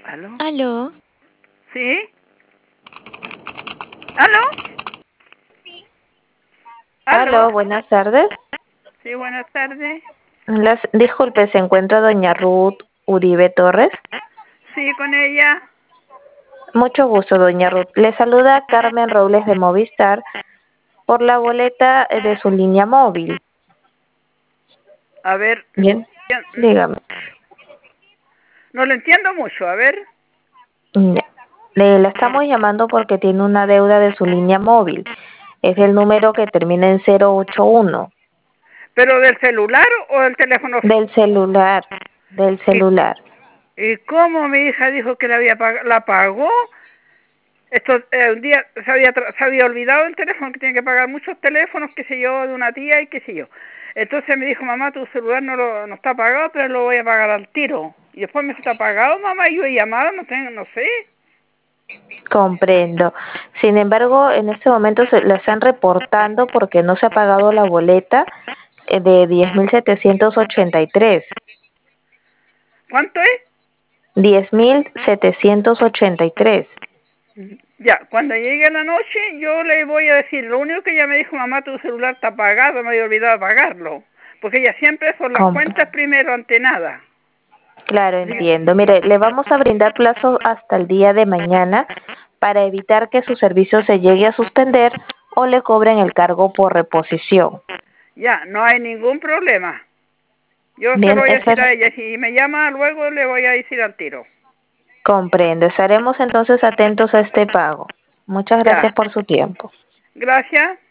¿Aló? ¿Aló? ¿Sí? ¿Aló? Aló, ¿Aló? buenas tardes. Sí, buenas tardes. Disculpe, ¿se encuentra doña Ruth Uribe Torres? Sí, con ella. Mucho gusto, doña Ruth. Le saluda Carmen Robles de Movistar por la boleta de su línea móvil. A ver, Bien, dígame. no lo entiendo mucho. A ver. Ya. La estamos llamando porque tiene una deuda de su línea móvil. Es el número que termina en 081. ¿Pero del celular o del teléfono? Del celular, del ¿Y, celular. y cómo mi hija dijo que la pagó? Esto, un día se había olvidado el teléfono, que tiene que pagar muchos teléfonos, qué sé yo, de una tía y qué sé yo. Entonces me dijo, mamá, tu celular no está pagado, pero lo voy a pagar al tiro. Y después me dijo, ¿está pagado, mamá? Y yo he llamado, no sé. Comprendo. Sin embargo, en este momento la están reportando porque no se ha pagado la boleta de 10.783. ¿Cuánto es? 10.783. Ya, cuando llegue la noche yo le voy a decir, lo único que ella me dijo, mamá, tu celular está apagado, me había olvidado pagarlo. Porque ella siempre son las cuentas primero ante nada. Claro, entiendo. Mire, le vamos a brindar plazo hasta el día de mañana para evitar que su servicio se llegue a suspender o le cobren el cargo por reposición. Ya, no hay ningún problema. Yo se lo Bien, voy a decir a ella. Si me llama, luego le voy a decir al tiro. comprendo. Estaremos entonces atentos a este pago. Muchas gracias Ya, por su tiempo. gracias.